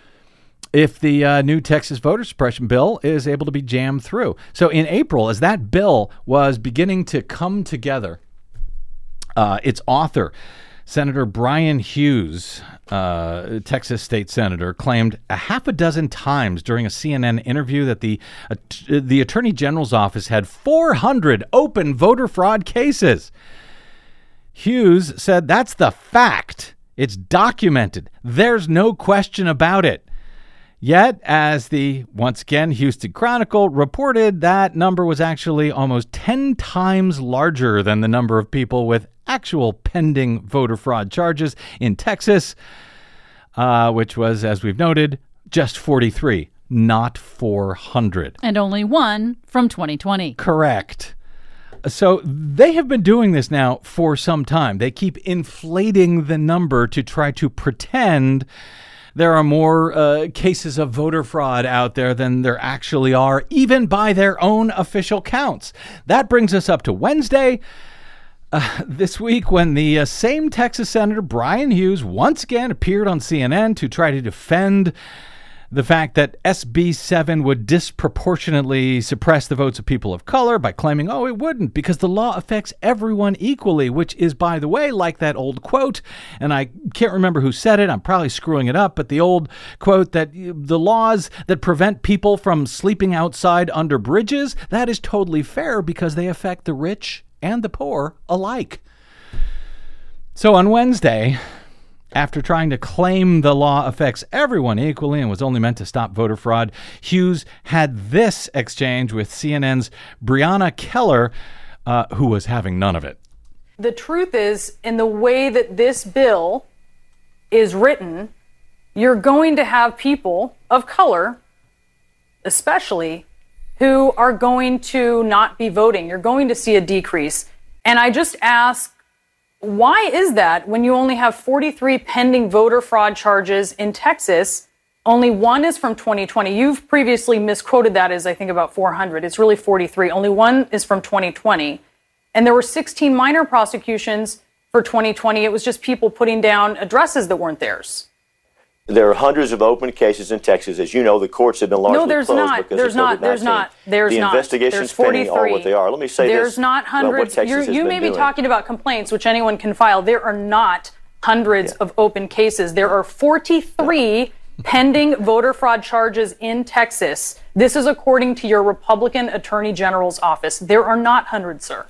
S3: if the uh, new Texas voter suppression bill is able to be jammed through. So in April, as that bill was beginning to come together, uh, its author, Senator Brian Hughes, uh, Texas state senator, claimed a half a dozen times during a C N N interview that the uh, the Attorney General's office had four hundred open voter fraud cases. Hughes said that's the fact. It's documented. There's no question about it. Yet, as the, once again, Houston Chronicle reported, that number was actually almost ten times larger than the number of people with actual pending voter fraud charges in Texas, uh, which was, as we've noted, just forty-three, not four hundred.
S5: And only one from twenty twenty.
S3: Correct. So they have been doing this now for some time. They keep inflating the number to try to pretend there are more uh, cases of voter fraud out there than there actually are, even by their own official counts. That brings us up to Wednesday uh, this week, when the uh, same Texas Senator Brian Hughes once again appeared on C N N to try to defend the fact that S B seven would disproportionately suppress the votes of people of color by claiming, oh, it wouldn't, because the law affects everyone equally, which is, by the way, like that old quote, and I can't remember who said it, I'm probably screwing it up, but the old quote that the laws that prevent people from sleeping outside under bridges, that is totally fair because they affect the rich and the poor alike. So on Wednesday, after trying to claim the law affects everyone equally and was only meant to stop voter fraud, Hughes had this exchange with C N N's Breonna Keller, uh, who was having none of it.
S2: The truth is, in the way that this bill is written, you're going to have people of color, especially, who are going to not be voting. You're going to see a decrease. And I just ask, why is that when you only have forty-three pending voter fraud charges in Texas? Only one is from twenty twenty. You've previously misquoted that as, I think, about four hundred. It's really forty-three. Only one is from twenty twenty. And there were sixteen minor prosecutions for twenty twenty. It was just people putting down addresses that weren't theirs.
S1: There are hundreds of open cases in Texas. As you know, the courts have been largely
S2: no, there's
S1: closed
S2: not.
S1: because
S2: there's
S1: of
S2: not.
S1: COVID nineteen.
S2: There's not. There's
S1: the
S2: not.
S1: investigations
S2: There's forty-three.
S1: pending are what they are. Let me say
S2: there's
S1: this.
S2: There's not hundreds.
S1: You're,
S2: you may be
S1: doing.
S2: talking about complaints, which anyone can file. There are not hundreds
S1: yeah.
S2: of open cases. There are forty-three pending voter fraud charges in Texas. This is according to your Republican Attorney General's office. There are not hundreds, sir.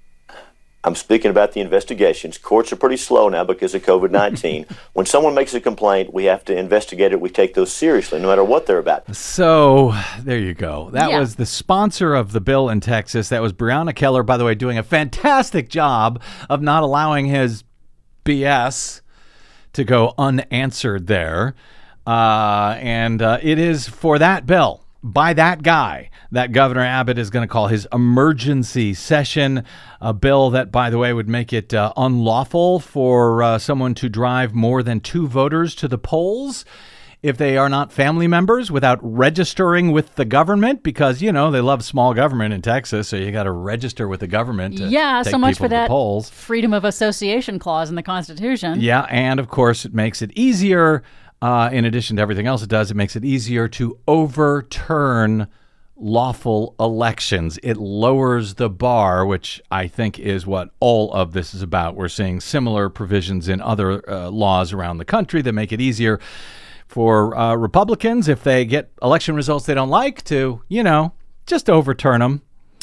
S1: I'm speaking about the investigations. Courts are pretty slow now because of COVID nineteen. When someone makes a complaint, we have to investigate it. We take those seriously, no matter what they're about.
S3: So there you go. That
S5: yeah.
S3: was the sponsor of the bill in Texas. That was Breonna Keller, by the way, doing a fantastic job of not allowing his B S to go unanswered there. Uh, and uh, it is for that bill, by that guy, that Governor Abbott is going to call his emergency session, a bill that, by the way, would make it uh, unlawful for uh, someone to drive more than two voters to the polls if they are not family members without registering with the government, because, you know, they love small government in Texas, so you got to register with the government to
S5: yeah,
S3: take
S5: so much
S3: people
S5: for
S3: to
S5: that
S3: the polls.
S5: Freedom of association clause in the Constitution.
S3: Yeah, and of course it makes it easier. Uh, in addition to everything else it does, it makes it easier to overturn lawful elections. It lowers the bar, which I think is what all of this is about. We're seeing similar provisions in other uh, laws around the country that make it easier for uh, Republicans, if they get election results they don't like, to, you know, just overturn them.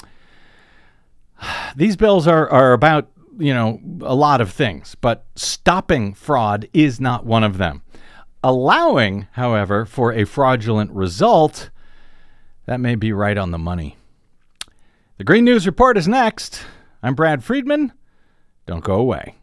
S3: These bills are, are about, you know, a lot of things, but stopping fraud is not one of them. Allowing, however, for a fraudulent result, that may be right on the money. The Green News Report is next. I'm Brad Friedman. Don't go away.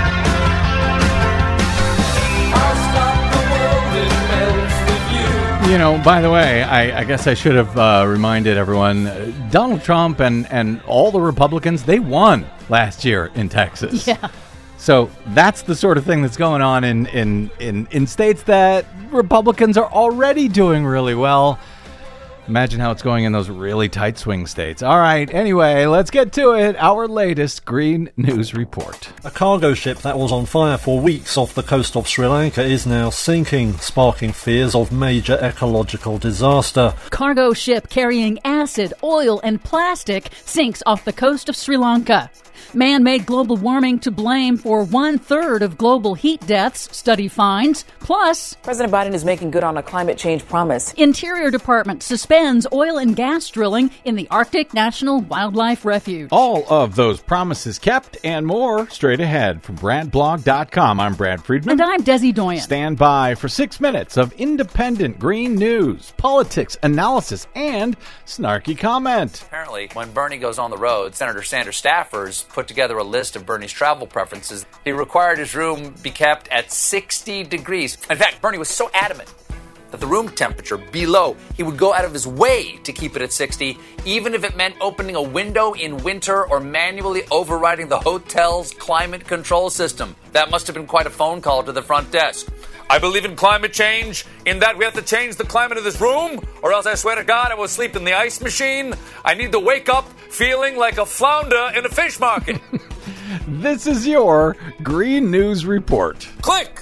S3: You know, by the way, I, I guess I should have uh, reminded everyone, uh, Donald Trump and, and all the Republicans, they won last year in Texas.
S5: Yeah.
S3: So that's the sort of thing that's going on in, in, in, in states that Republicans are already doing really well. Imagine how it's going in those really tight swing states. All right, anyway, let's get to it. Our latest Green News Report.
S9: A cargo ship that was on fire for weeks off the coast of Sri Lanka is now sinking, sparking fears of major ecological disaster.
S5: Cargo ship carrying acid, oil, and plastic sinks off the coast of Sri Lanka. Man-made global warming to blame for one-third of global heat deaths, study finds. Plus,
S10: President Biden is making good on a climate change promise.
S5: Interior Department suspends oil and gas drilling in the Arctic National Wildlife Refuge.
S3: All of those promises kept and more straight ahead from brad blog dot com. I'm Brad Friedman.
S5: And I'm Desi Doyen.
S3: Stand by for six minutes of independent green news, politics, analysis, and snarky comment.
S11: Apparently, when Bernie goes on the road, Senator Sanders staffers put together a list of Bernie's travel preferences. He required his room be kept at sixty degrees. In fact, Bernie was so adamant that the room temperature be low, he would go out of his way to keep it at sixty, even if it meant opening a window in winter or manually overriding the hotel's climate control system. That must have been quite a phone call to the front desk. I believe in climate change, in that we have to change the climate of this room, or else I swear to God I will sleep in the ice machine. I need to wake up feeling like a flounder in a fish market.
S3: This is your Green News Report.
S11: Click!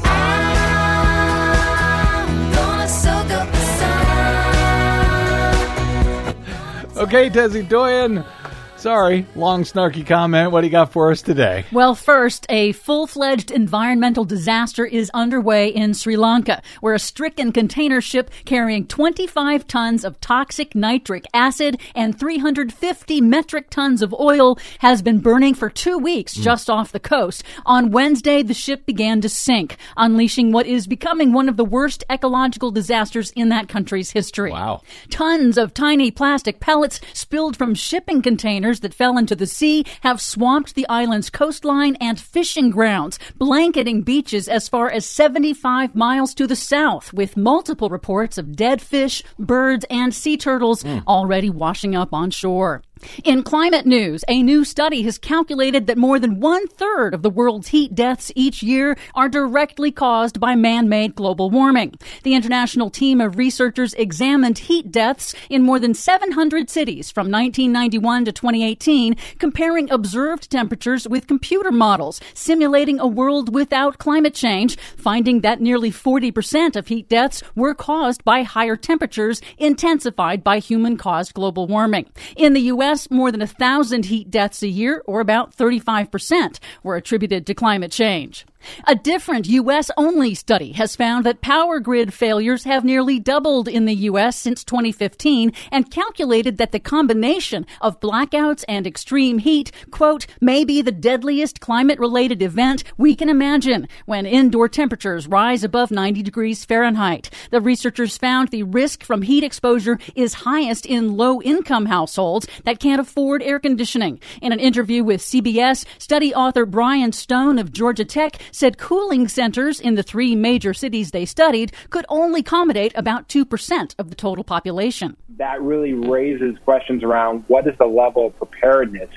S3: Okay, Desi Doyen. Sorry, long snarky comment. What do you got for us today?
S5: Well, first, a full-fledged environmental disaster is underway in Sri Lanka, where a stricken container ship carrying twenty-five tons of toxic nitric acid and three hundred fifty metric tons of oil has been burning for two weeks mm. just off the coast. On Wednesday, the ship began to sink, unleashing what is becoming one of the worst ecological disasters in that country's history.
S3: Wow.
S5: Tons of tiny plastic pellets spilled from shipping containers that fell into the sea have swamped the island's coastline and fishing grounds, blanketing beaches as far as seventy-five miles to the south, with multiple reports of dead fish, birds, and sea turtles mm. already washing up on shore. In climate news, a new study has calculated that more than one-third of the world's heat deaths each year are directly caused by man-made global warming. The international team of researchers examined heat deaths in more than seven hundred cities from nineteen ninety-one to twenty eighteen, comparing observed temperatures with computer models, simulating a world without climate change, finding that nearly forty percent of heat deaths were caused by higher temperatures intensified by human-caused global warming. In the U S, more than a thousand heat deaths a year, or about thirty-five percent, were attributed to climate change. A different U S-only study has found that power grid failures have nearly doubled in the U S since twenty fifteen and calculated that the combination of blackouts and extreme heat, quote, may be the deadliest climate-related event we can imagine when indoor temperatures rise above ninety degrees Fahrenheit. The researchers found the risk from heat exposure is highest in low-income households that can't afford air conditioning. In an interview with C B S, study author Brian Stone of Georgia Tech said cooling centers in the three major cities they studied could only accommodate about two percent of the total population.
S12: That really raises questions around what is the level of preparedness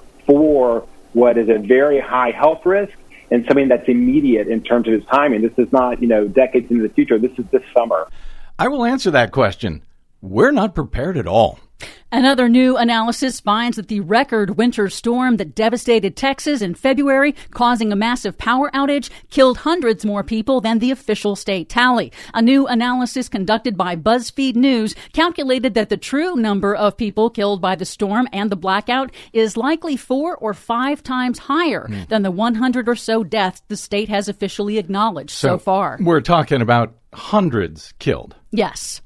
S12: for what is a very high health risk and something that's immediate in terms of its timing. This is not, you know, decades into the future. This is this summer.
S3: I will answer that question. We're not prepared at all.
S5: Another new analysis finds that the record winter storm that devastated Texas in February, causing a massive power outage, killed hundreds more people than the official state tally. A new analysis conducted by BuzzFeed News calculated that the true number of people killed by the storm and the blackout is likely four or five times higher mm. than the one hundred or so deaths the state has officially acknowledged so, so far.
S3: We're talking about hundreds killed.
S5: Yes.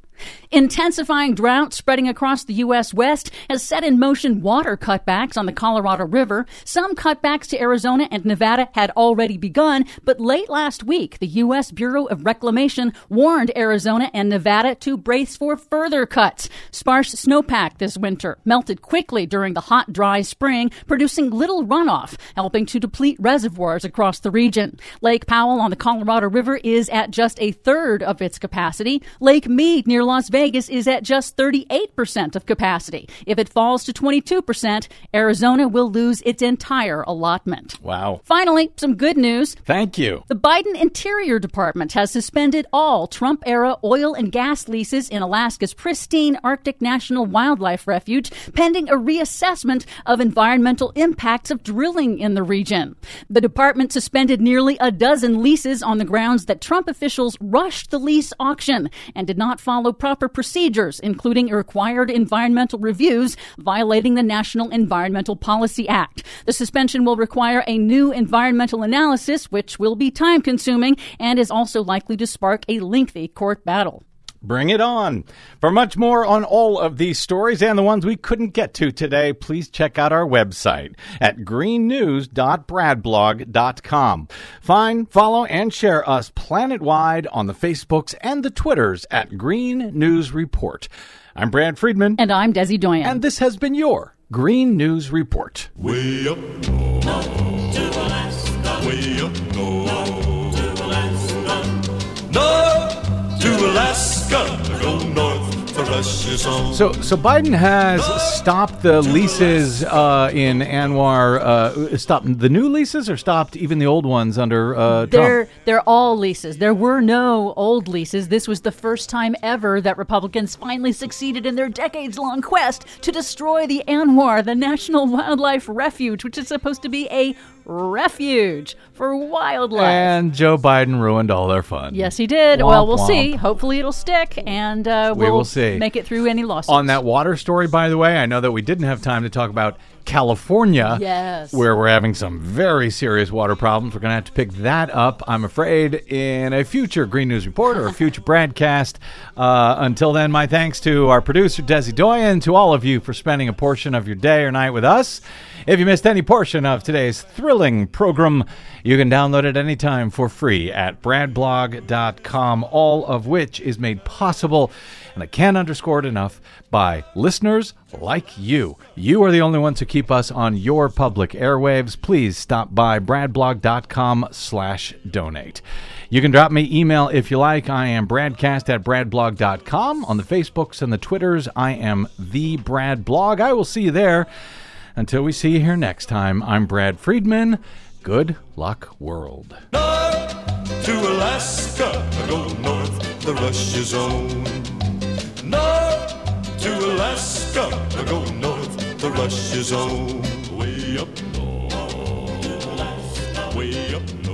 S5: Intensifying drought spreading across the U S. West has set in motion water cutbacks on the Colorado River. Some cutbacks to Arizona and Nevada had already begun, but late last week, the U S. Bureau of Reclamation warned Arizona and Nevada to brace for further cuts. Sparse snowpack this winter melted quickly during the hot, dry spring, producing little runoff, helping to deplete reservoirs across the region. Lake Powell on the Colorado River is at just a third of its capacity. Lake Mead near Las Vegas is at just thirty-eight percent of capacity. If it falls to twenty-two percent, Arizona will lose its entire allotment.
S3: Wow.
S5: Finally, some good news.
S3: Thank you.
S5: The Biden Interior Department has suspended all Trump-era oil and gas leases in Alaska's pristine Arctic National Wildlife Refuge, pending a reassessment of environmental impacts of drilling in the region. The department suspended nearly a dozen leases on the grounds that Trump officials rushed the lease auction and did not follow proper procedures, including required environmental reviews, violating the National Environmental Policy Act. The suspension will require a new environmental analysis, which will be time-consuming and is also likely to spark a lengthy court battle.
S3: Bring it on. For much more on all of these stories and the ones we couldn't get to today, please check out our website at green news dot brad blog dot com. Find, follow, and share us planet-wide on the Facebooks and the Twitters at Green News Report. I'm Brad Friedman.
S5: And I'm Desi Doyen.
S3: And this has been your Green News Report.
S8: Way up north to Alaska. Way up north to Alaska. North to Alaska. Go north for Russia's own.
S3: So, so Biden has stopped the leases uh, in ANWR. Uh, stopped the new leases, or stopped even the old ones under uh,
S5: they're,
S3: Trump?
S5: They're all leases. There were no old leases. This was the first time ever that Republicans finally succeeded in their decades-long quest to destroy the ANWR, the National Wildlife Refuge, which is supposed to be a refuge for wildlife.
S3: And Joe Biden ruined all their fun.
S5: Yes, he did.
S3: Womp,
S5: well, we'll
S3: womp.
S5: see. Hopefully it'll stick, and uh, we'll
S3: we will see.
S5: make it through any lawsuits.
S3: On that water story, by the way, I know that we didn't have time to talk about California,
S5: yes.
S3: where we're having some very serious water problems. We're going to have to pick that up, I'm afraid, in a future Green News Report or a future broadcast. Uh, until then, my thanks to our producer, Desi Doyen, to all of you for spending a portion of your day or night with us. If you missed any portion of today's thrilling program, you can download it anytime for free at brad blog dot com, all of which is made possible, and I can't underscore it enough, by listeners like you. You are the only ones who keep us on your public airwaves. Please stop by brad blog dot com slash donate. You can drop me email if you like. I am bradcast at brad blog dot com. On the Facebooks and the Twitters, I am the Brad Blog. I will see you there. Until we see you here next time, I'm Brad Friedman. Good luck, world.
S8: North to Alaska, go north, the rush is on. North to Alaska, go north, the rush is on. Way up north, way up north.